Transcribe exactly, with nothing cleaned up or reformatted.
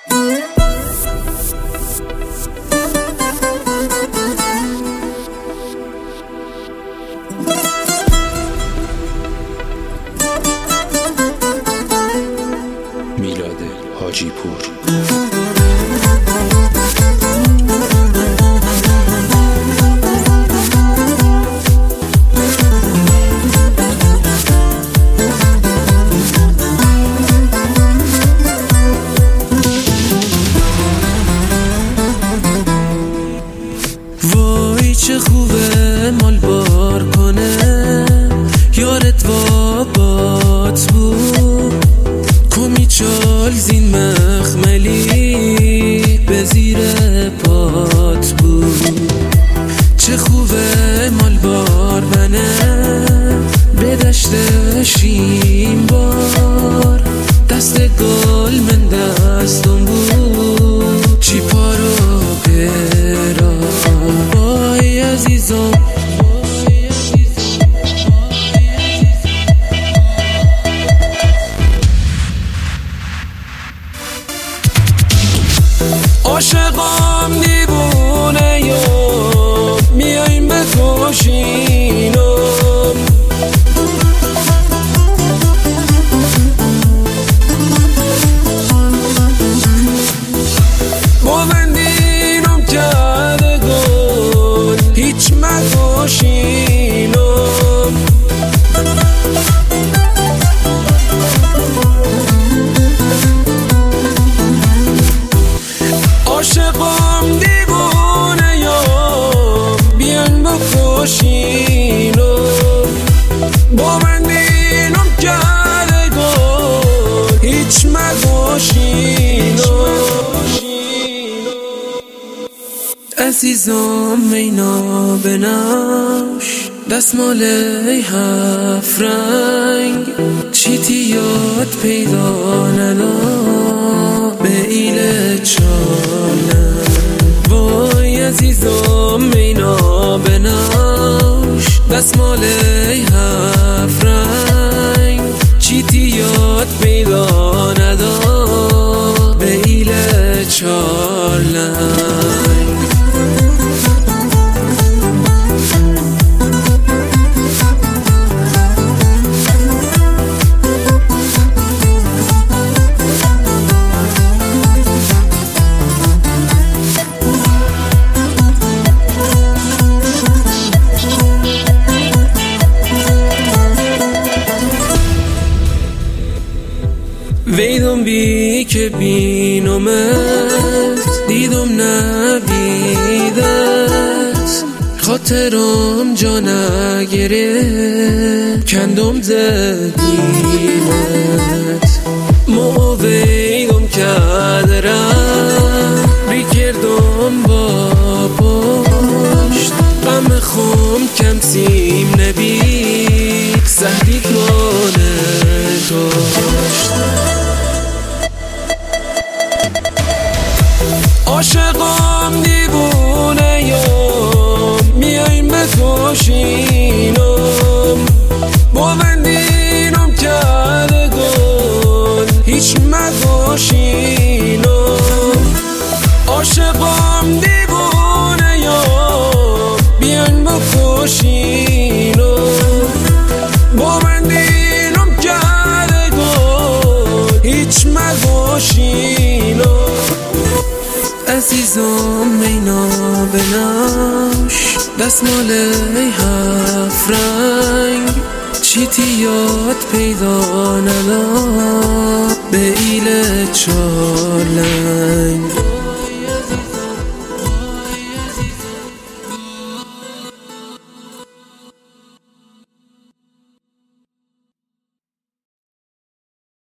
میلاد حاجی پور. وای چه خوبه مال بار کنه، یارت وابات بود، کمی چال زین مخملی به زیر پات بود. چه خوبه مال بار منه به دشت شیم بار، دست گل من دستم بود چی پارو برا. وای عزیزم عاشقام دیوونه یا میایم بکشینم، بوندینم کرده گل هیچ مکشینم. عاشقام دیوونه یا بیان بکشینم، با من دینم کرده گل هیچ مکشینم. عزیزم مینا بناش دستمال هفت رنگ، چیتی یاد پیدا ندا به ایل چالم. وای عزیزم مینا بناش دستمال هفت رنگ، چیتی یاد پیدا ندا به ایل چالم. ویدم بی که بینمت دیدم نبیدت، خاطرم جا نگره کندم زدیمت. ما ویدم کدرم بی کردم با پشت، غم خم کم سیم نبید سهری کنه داشت. عاشقام دیوونه یا میایم بکشینم، بوندینم کرده گل هیچ مکشینم. عاشقام دیوونه یا بیان بکشینم، بوندینم کرده گل هیچ مکشینم. عزیزم مینا بناش دستمال هفت رنگ، چیتی یاد پیدا ندا به ایل چالنگ.